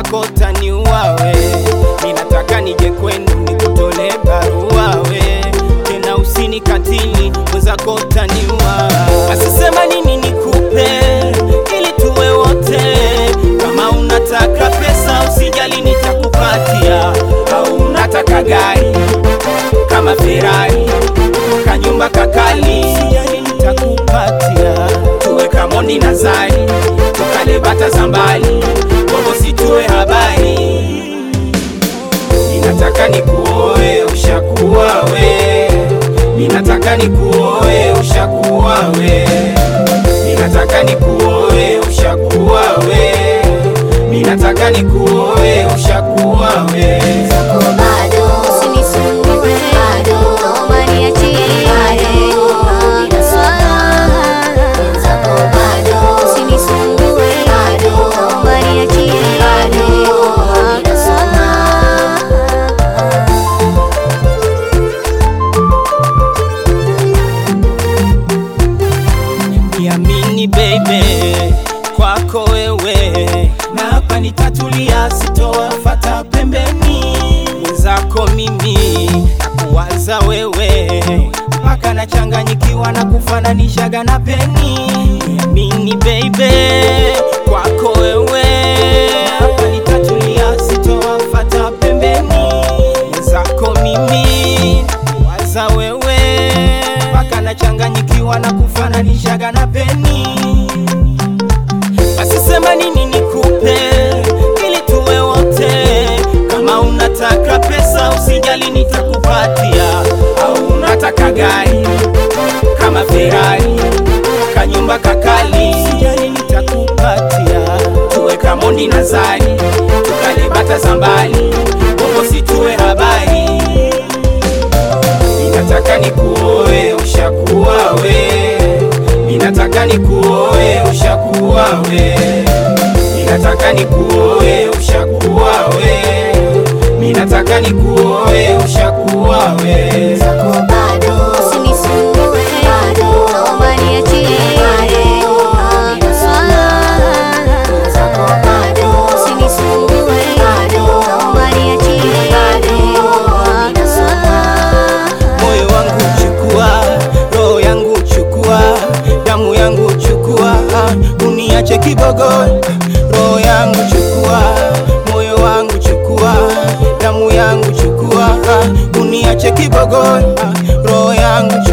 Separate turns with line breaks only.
mwenzako taniua we. Ninataka nije kwenu nikutole barua we, tena usinikatili mwenzako taniua. Asisema nini nikupe ili tuwe wote, kama unataka pesa usijali nitakupatia, au unataka gari kama Ferrari kanyumba kakali usijali nitakupatia, tuwe Kamoni na Zari tukale bata za mbali bongo situwe habari. Ninataka nikuoe ushakuwa we, ninataka nikuoe ushakuwa we, ninataka nikuoe ushakuwa we, ninataka nikuoe ushakuwa we.
Zako bado usinisumbue, bado naomba niachie, zako bado usinisumbue, bado naomba niachie,
Niamini baby, kwako wewe na hapa nitatulia, sitowafuata pembeni mwenzako mimi nakuwaza wewe, mpaka nachanganyikiwa na kufananishaga na peni. Niamini baby, kwako wewe na hapa nitatulia, sitowafuata pembeni mwenzako mimi nakuwaza wewe, mpaka nachanganyikiwa na kufananishaga na peni. Asisema nini nikupe ili tuwe wote, kama unataka pesa usijali nitakupatia, au unataka gari kama Ferrari kanyumba kakali usijali nitakupatia, tuwe Kamoni na Zari tukale bata za mbali bongo situwe habari. Ninataka nikuoe ushakuwa we, ninataka nikuoe ushakuwa we, ninataka nikuoe ushakuwa we, ninataka nikuoe ushakuwa we.
zako bado usinisumbue, bado naomba niachie, zako bado usinisumbue, bado naomba niachie,
Moyo wangu chukua, roho yangu chukua, damu yangu chukua, uniache kibogo. Roho yangu chukua, moyo wangu chukua, damu yangu chukua, uniache kibogo. Roho yangu chukua.